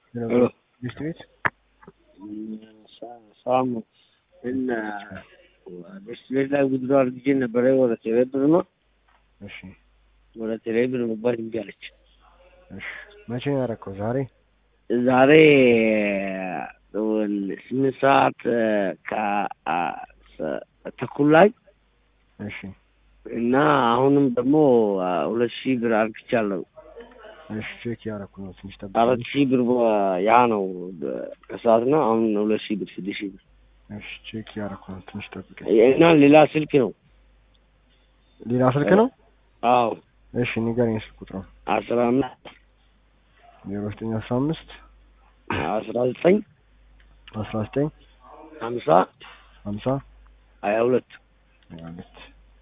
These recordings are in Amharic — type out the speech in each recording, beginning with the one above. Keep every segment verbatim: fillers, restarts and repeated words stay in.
Hello. District? ሰላም እና ዲስትሪክት ላይ ጉድሮ አድርጌ ነበር ወደ ቴሌብር ነው እሺ ወደ ቴሌብር መባል እንጃለች እሺ መቼ ነው ያደረከው ዛሬ ዛሬ ስምንት ሰዓት ከተኩል ላይ እሺ እና አሁንም ደግሞ ሁለት ሺህ ብር አርግቻለሁ እሺ ቼክ ያደረኩ ነው ትንሽ ጠብቅ አራት ሺህ ብር ያ ነው ከሰዓት ነው አሁን ሁለት ሺህ ብር ስድስት ሺህ ብር እሺ ቼክ ያደረኩ ነው ትንሽ ጠብቅ እና ሌላ ስልክ ነው ሌላ ስልክ ነው አዎ እሺ ንገረኝ ስልክ ቁጥሩ አስራ አምስት ዜሮ ዘጠኝ አስራ አምስት አስራ ዘጠኝ አስራ ዘጠኝ ሀምሳ ሀምሳ ሀያ ሁለት ሀያ ሁለት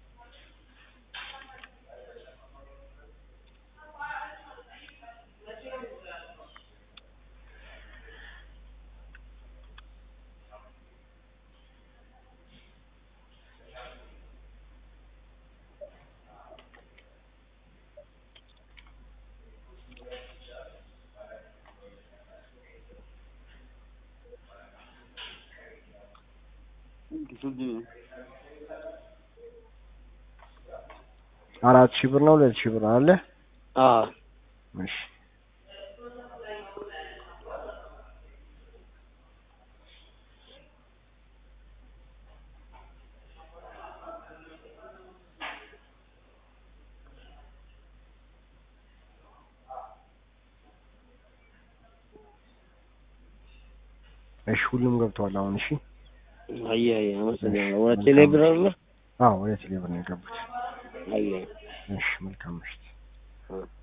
አራት ሺህ ብር ነው ሁለት ሺህ ብር አለ አዎ እሺ እሺ ሁሉም ገብቷል አሁን እሺ አይ አይ አመሰግናለሁ ወደ ቴሌብር አለ አዎ ወደ ቴሌብር ነው የገቡት አይ እሺ መልካም ምሽት